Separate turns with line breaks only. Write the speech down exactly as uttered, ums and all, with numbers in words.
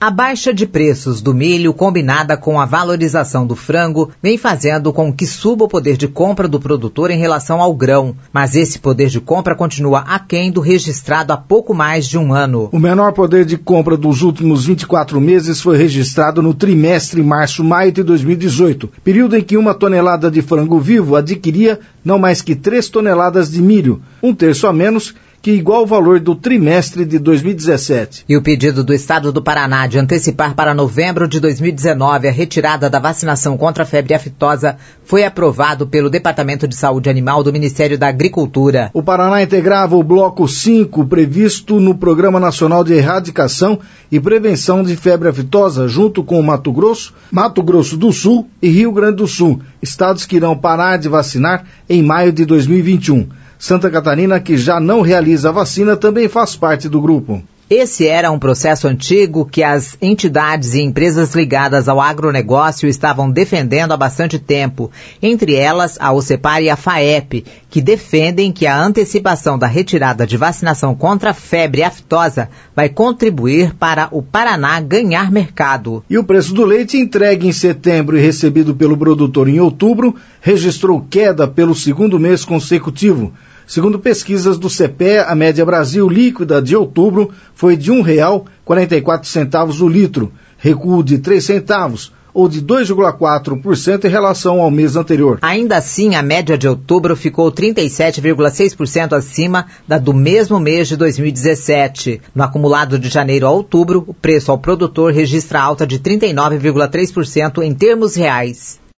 A baixa de preços do milho, combinada com a valorização do frango, vem fazendo com que suba o poder de compra do produtor em relação ao grão. Mas esse poder de compra continua aquém do registrado há pouco mais de um ano.
O menor poder de compra dos últimos vinte e quatro meses foi registrado no trimestre março-maio de dois mil e dezoito, período em que uma tonelada de frango vivo adquiria não mais que três toneladas de milho, um terço a menos que igual o valor do trimestre de dois mil e dezessete.
E o pedido do Estado do Paraná de antecipar para novembro de dois mil e dezenove a retirada da vacinação contra a febre aftosa foi aprovado pelo Departamento de Saúde Animal do Ministério da Agricultura.
O Paraná integrava o bloco cinco previsto no Programa Nacional de Erradicação e Prevenção de Febre Aftosa, junto com o Mato Grosso, Mato Grosso do Sul e Rio Grande do Sul, estados que irão parar de vacinar em maio de dois mil e vinte e um. Santa Catarina, que já não realiza a vacina, também faz parte do grupo.
Esse era um processo antigo que as entidades e empresas ligadas ao agronegócio estavam defendendo há bastante tempo, entre elas a OCEPAR e a FAEP, que defendem que a antecipação da retirada de vacinação contra a febre aftosa vai contribuir para o Paraná ganhar mercado.
E o preço do leite entregue em setembro e recebido pelo produtor em outubro registrou queda pelo segundo mês consecutivo. Segundo pesquisas do C P E, a média Brasil líquida de outubro foi de um real e quarenta e quatro centavos o litro, recuo de três centavos, ou de dois vírgula quatro por cento em relação ao mês anterior.
Ainda assim, a média de outubro ficou trinta e sete vírgula seis por cento acima da do mesmo mês de dois mil e dezessete. No acumulado de janeiro a outubro, o preço ao produtor registra alta de trinta e nove vírgula três por cento em termos reais.